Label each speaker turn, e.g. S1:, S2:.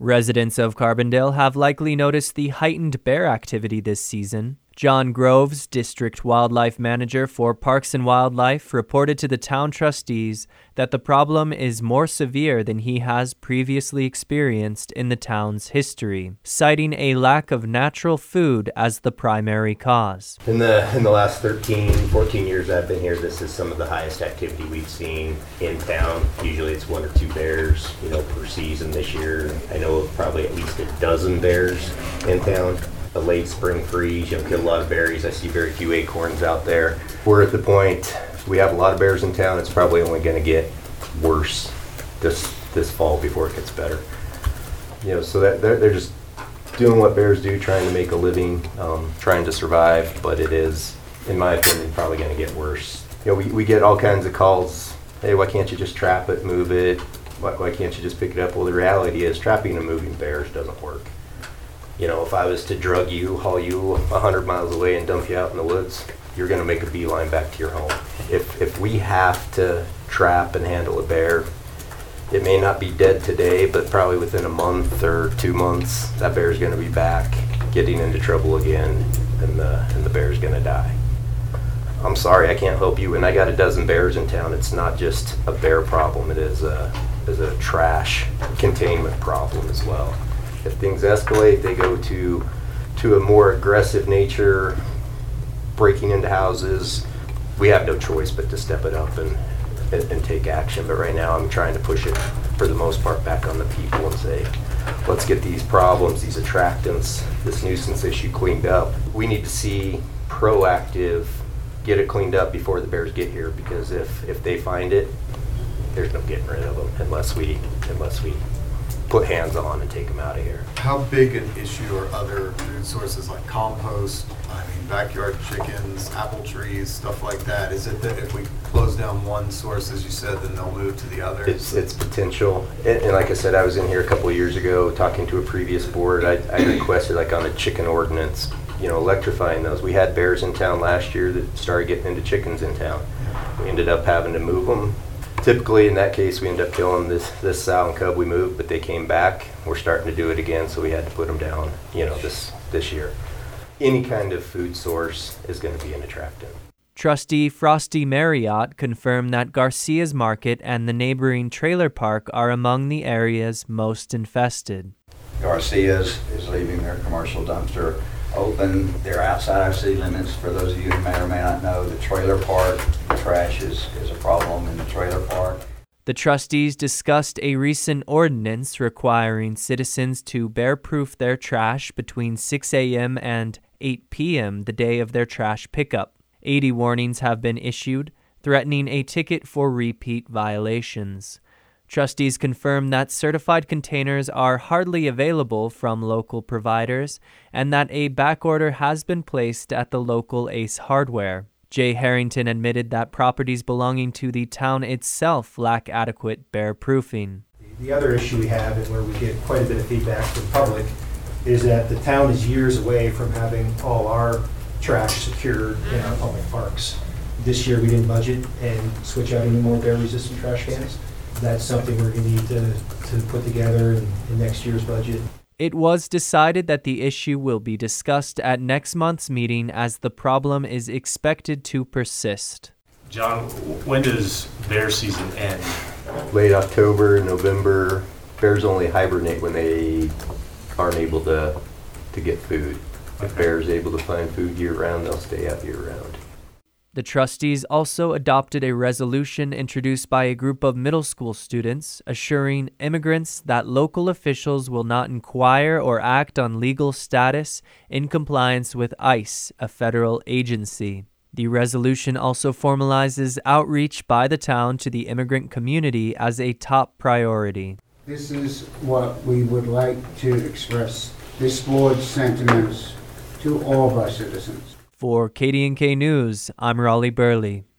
S1: Residents of Carbondale have likely noticed the heightened bear activity this season. John Groves, District Wildlife Manager for Parks and Wildlife, reported to the town trustees that the problem is more severe than he has previously experienced in the town's history, citing a lack of natural food as the primary cause.
S2: In the last 13, 14 years I've been here, this is some of the highest activity we've seen in town. Usually it's 1 or 2 bears, per season. This year I know of probably at least a dozen bears in town. A late spring freeze, killed a lot of berries. I see very few acorns out there. We're at the point, we have a lot of bears in town. It's probably only going to get worse this fall before it gets better. So that they're just doing what bears do, trying to make a living, trying to survive, but it is, in my opinion, probably going to get worse. We get all kinds of calls, hey, why can't you just trap it, move it? Why can't you just pick it up? Well, the reality is trapping and moving bears doesn't work. If I was to drug you, haul you 100 miles away and dump you out in the woods, you're going to make a beeline back to your home. If we have to trap and handle a bear, it may not be dead today, but probably within a month or 2 months, that bear's going to be back, getting into trouble again, and the bear's going to die. I'm sorry, I can't help you. When I got a dozen bears in town, it's not just a bear problem, it is a trash containment problem as well. If things escalate, they go to a more aggressive nature, breaking into houses. We have no choice but to step it up and take action. But right now I'm trying to push it, for the most part, back on the people and say, let's get these problems, these attractants, this nuisance issue cleaned up. We need to see proactive, get it cleaned up before the bears get here, because if they find it, there's no getting rid of them unless we put hands on and take them out of here.
S3: How big an issue are other food sources like compost, backyard chickens, apple trees, stuff like that? Is it that if we close down one source, as you said, then they'll move to the other?
S2: It's potential. And like I said, I was in here a couple of years ago talking to a previous board. I requested, on a chicken ordinance, electrifying those. We had bears in town last year that started getting into chickens in town. We ended up having to move them. Typically, in that case, we end up killing this sow and cub we moved, but they came back. We're starting to do it again, so we had to put them down, this year. Any kind of food source is going to be an attractant.
S1: Trustee Frosty Marriott confirmed that Garcia's Market and the neighboring trailer park are among the areas most infested.
S4: Garcia's is leaving their commercial dumpster open. They're outside our city limits. For those of you who may or may not know, the trailer park, trash is a problem in the trailer park.
S1: The trustees discussed a recent ordinance requiring citizens to bear-proof their trash between 6 a.m. and 8 p.m. the day of their trash pickup. 80 warnings have been issued, threatening a ticket for repeat violations. Trustees confirmed that certified containers are hardly available from local providers and that a backorder has been placed at the local Ace Hardware. Jay Harrington admitted that properties belonging to the town itself lack adequate bear-proofing.
S5: The other issue we have, and where we get quite a bit of feedback from the public, is that the town is years away from having all our trash secured in our public parks. This year we didn't budget and switch out any more bear-resistant trash cans. That's something we're going to need to put together in next year's budget.
S1: It was decided that the issue will be discussed at next month's meeting as the problem is expected to persist.
S6: John, when does bear season end?
S2: Late October, November. Bears only hibernate when they aren't able to get food. Okay. If bears able to find food year-round, they'll stay out year-round.
S1: The trustees also adopted a resolution introduced by a group of middle school students assuring immigrants that local officials will not inquire or act on legal status in compliance with ICE, a federal agency. The resolution also formalizes outreach by the town to the immigrant community as a top priority.
S7: This is what we would like to express, this board's sentiments to all of our citizens.
S1: For KDNK News, I'm Raleigh Burley.